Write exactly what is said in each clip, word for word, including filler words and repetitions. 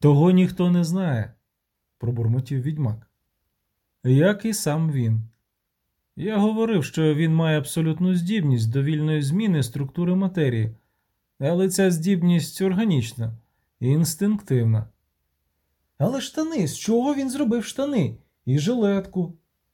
Того ніхто не знає, пробурмотів відьмак. Як і сам він. Я говорив, що він має абсолютну здібність до вільної зміни структури матерії, але ця здібність органічна і інстинктивна. Але штани, з чого він зробив штани? І жилетку?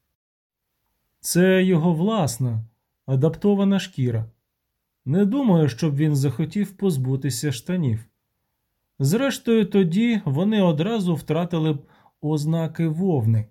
Це його власна, адаптована шкіра. Не думаю, щоб він захотів позбутися штанів. Зрештою, тоді вони одразу втратили б ознаки вовни.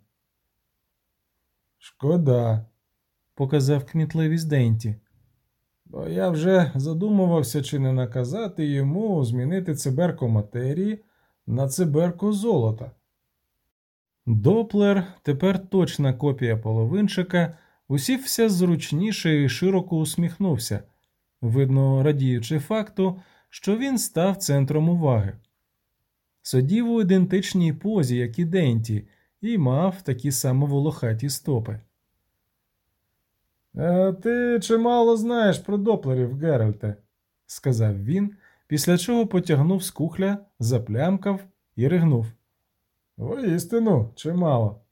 Шкода, показав кмітливість Денті. Бо я вже задумувався, чи не наказати йому змінити циберко матерії на циберко золота. Доплер, тепер точна копія половинчика, усівся зручніше і широко усміхнувся, видно, радіючи факту, що він став центром уваги. Сидів у ідентичній позі, як і Денті, і мав такі само волохаті стопи. «А ти чимало знаєш про доплерів, Геральте», – сказав він, після чого потягнув з кухля, заплямкав і ригнув. «Воістину, чимало».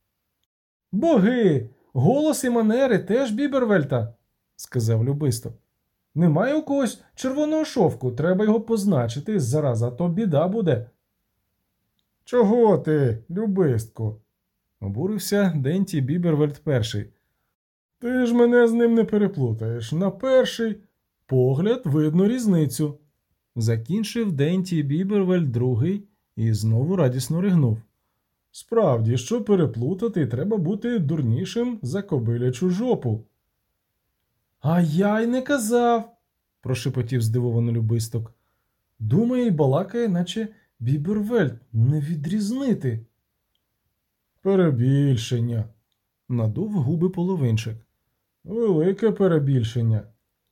«Боги! Голос і манери теж Бібервельта», – сказав Любисток. «Немає у когось червоного шовку, треба його позначити, зараза, то біда буде». «Чого ти, Любистку?» – обурився Денті Бібервельт перший. «Ти ж мене з ним не переплутаєш. На перший погляд видно різницю». Закінчив Денті Бібервельт другий і знову радісно ригнув. «Справді, що переплутати, треба бути дурнішим за кобилячу жопу». «А я й не казав», – прошепотів здивовано Любисток. «Думає й балакає, наче Бібервельт, не відрізнити». «Перебільшення», – надув губи половинчик. «Велике перебільшення».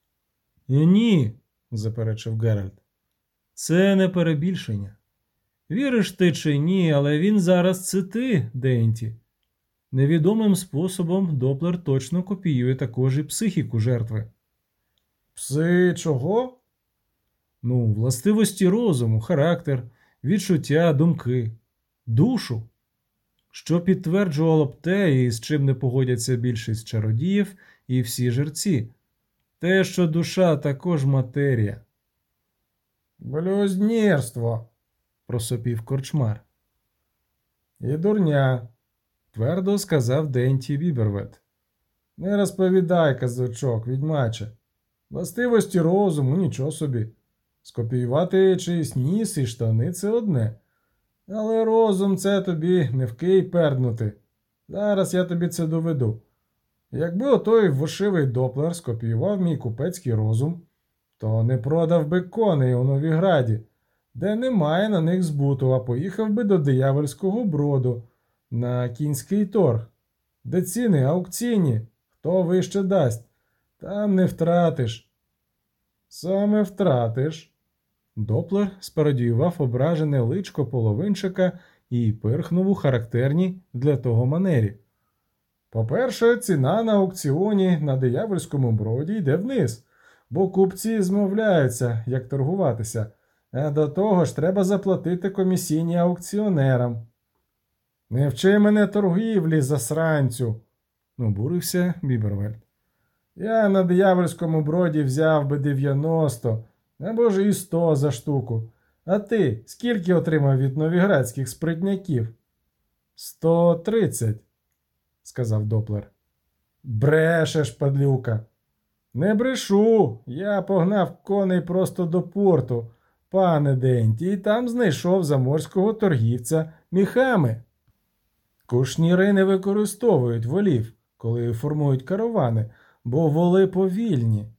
«Ні», – заперечив Геральт. «Це не перебільшення. Віриш ти чи ні, але він зараз це ти, Денті. Невідомим способом Доплер точно копіює також і психіку жертви». «Пси чого?» «Ну, властивості розуму, характер, відчуття, думки, душу. Що підтверджувало б те, і з чим не погодяться більшість чародіїв і всі жерці. Те, що душа також матерія». «Блюзнірство», – просопів корчмар. «І дурня», – твердо сказав Денті Бібервельт. «Не розповідай казочок, відьмаче. Властивості розуму – нічого собі. Скопіювати чиїсь ніс і штани – це одне. Але розум – це тобі не в кий перднути. Зараз я тобі це доведу. Якби отой вошивий Доплер скопіював мій купецький розум, то не продав би коней у Новіграді, де немає на них збуту, а поїхав би до диявольського броду на кінський торг, де ціни аукційні, хто вище дасть. Там не втратиш». «Саме втратиш». Доплер спародіював ображене личко половинчика і пирхнув у характерній для того манері. «По-перше, ціна на аукціоні на диявольському броді йде вниз, бо купці змовляються, як торгуватися, а до того ж треба заплатити комісійні аукціонерам». «Не вчи мене торгівлі, засранцю», – обурився Бібервельт. «Я на диявольському броді взяв би дев'яносто, або ж і сто за штуку. А ти скільки отримав від новіградських спритняків?» «Сто тридцять», – сказав Доплер. «Брешеш, падлюка». «Не брешу, я погнав коней просто до порту, пане Денті, і там знайшов заморського торгівця міхами». Кушніри не використовують волів, коли формують каравани, бо воли повільні.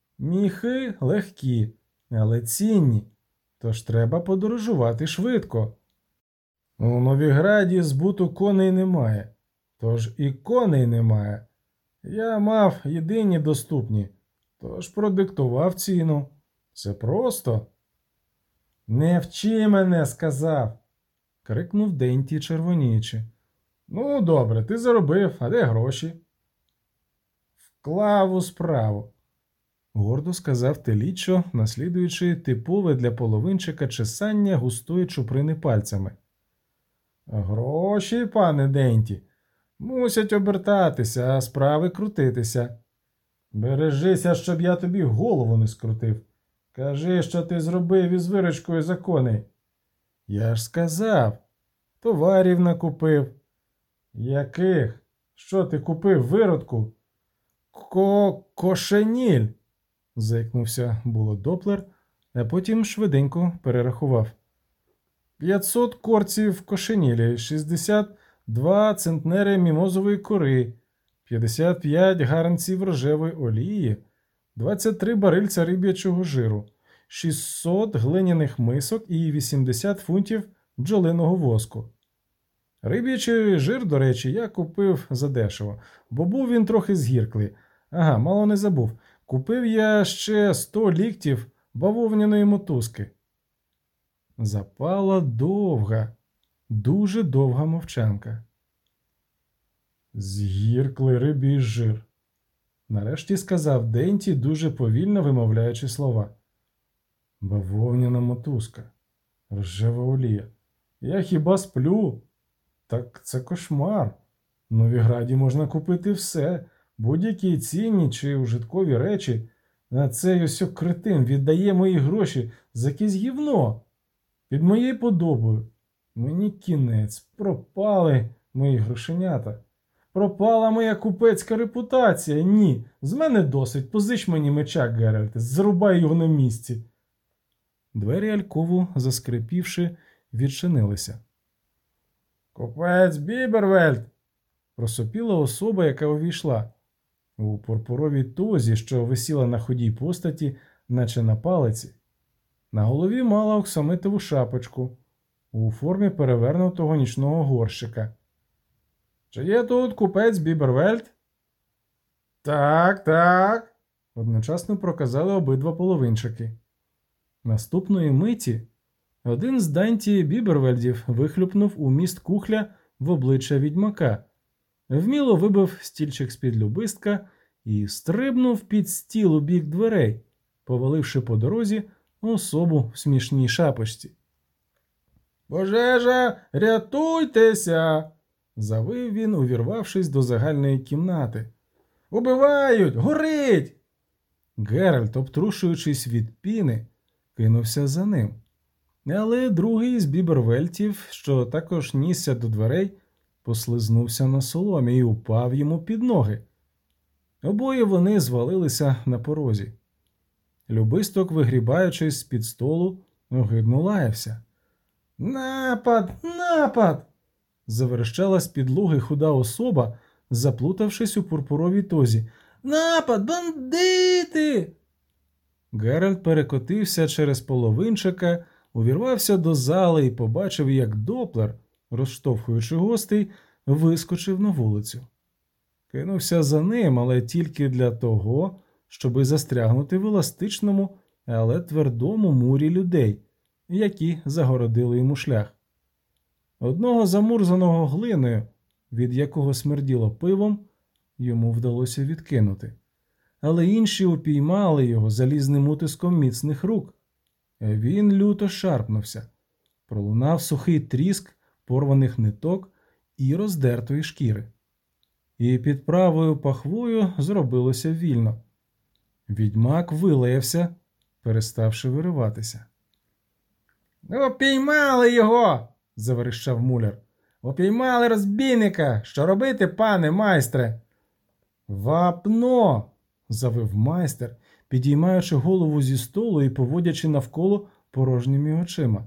Міхи легкі, але цінні, тож треба подорожувати швидко. У Новіграді збуту коней немає, тож і коней немає. Я мав єдині доступні, тож продиктував ціну. Це просто. «Не вчи мене», – сказав, – крикнув Денті червоніючи. «Ну, добре, ти заробив, а де гроші?» «Вклав у справу». гордо сказав Телічо, наслідуючи типове для половинчика чесання густої чуприни пальцями. Гроші, пане Денті, мусять обертатися, а справи крутитися. Бережися, щоб я тобі голову не скрутив. Кажи, що ти зробив із виручкою за коней. Я ж сказав, товарів накупив. Яких? Що ти купив виродку? Ко-кошеніль, заікнувся було Доплер, а потім швиденько перерахував. П'ятсот корців кошенілі, шістдесят два центнери мімозової кори, п'ятдесят п'ять гарнців рожевої олії, двадцять три барильця риб'ячого жиру, шістсот глиняних мисок і вісімдесят фунтів бджолиного воску. Риб'ячий жир, до речі, я купив задешево, бо був він трохи згірклий. Ага, мало не забув. Купив я ще сто ліктів бавовняної мотузки. Запала довга, дуже довга мовчанка. Згірклий рибій жир. Нарешті сказав Денті, дуже повільно вимовляючи слова. Бавовняна мотузка. Рожева олія. Я хіба сплю? Так це кошмар. В Новіграді можна купити все, будь-які цінні чи ужиткові речі. А цей ось кретин віддає мої гроші за якесь гівно. Під моєю подобою. Мені кінець. Пропали мої грошенята. Пропала моя купецька репутація. Ні, з мене досить. Позич мені меча, Геральте. Зрубай його на місці. Двері алькову, заскрипівши, відчинилися. «Купець Бібервельд!» – просопіла особа, яка увійшла. У пурпуровій тозі, що висіла на худій постаті, наче на палиці. На голові мала оксамитову шапочку у формі перевернутого нічного горщика. «Чи є тут купець Бібервельд?» «Так, так», – одночасно проказали обидва половинчики. Наступної миті один з Данті Бібервельдів вихлюпнув у міст кухля в обличчя відьмака, вміло вибив стільчик з-під любистка і стрибнув під стіл у бік дверей, поваливши по дорозі особу в смішній шапочці. «Пожежа, рятуйтеся!» – завив він, увірвавшись до загальної кімнати. «Убивають! Горить!» Геральт, обтрушуючись від піни, кинувся за ним. Але другий з бібервельтів, що також нісся до дверей, послизнувся на соломі і упав йому під ноги. Обоє вони звалилися на порозі. Любисток, вигрібаючись з-під столу, огидно лаявся. «Напад! Напад!» – заверещала з підлоги худа особа, заплутавшись у пурпуровій тозі. «Напад! Бандити!» Геральт перекотився через половинчика, увірвався до зали і побачив, як Доплер, розштовхуючи гостей, вискочив на вулицю. Кинувся за ним, але тільки для того, щоби застрягнути в еластичному, але твердому мурі людей, які загородили йому шлях. Одного замурзаного глиною, від якого смерділо пивом, йому вдалося відкинути. Але інші упіймали його залізним утиском міцних рук. Він люто шарпнувся. Пролунав сухий тріск порваних ниток і роздертої шкіри. І під правою пахвою зробилося вільно. Відьмак вилаявся, переставши вириватися. «Упіймали його!» – заверещав муляр. «Упіймали розбійника! Що робити, пане майстре?» «Вапно!» – завив майстер, підіймаючи голову зі столу і поводячи навколо порожніми очима.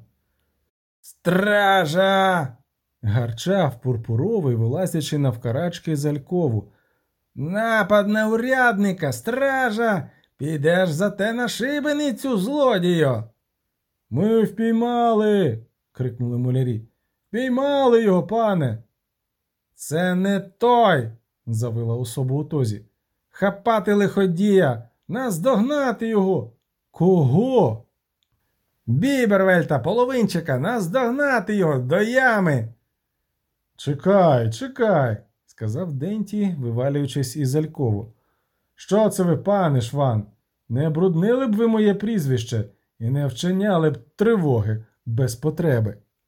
«Стража!» – гарчав пурпуровий, вилазячи навкарачки з алькову. «Напад на урядника! Стража! Підеш за те на шибеницю, злодію!» «Ми впіймали!» – крикнули мулярі. «Впіймали його, пане!» «Це не той!» – завила особа у тозі. «Хапати лиходія! Наздогнати його!» «Кого?» «Бібервельта, половинчика! Наздогнати його! До ями!» «Чекай, чекай!» – сказав Денті, вивалюючись із алькову. «Що це ви, пане Шван? Не бруднили б ви моє прізвище і не вчиняли б тривоги без потреби.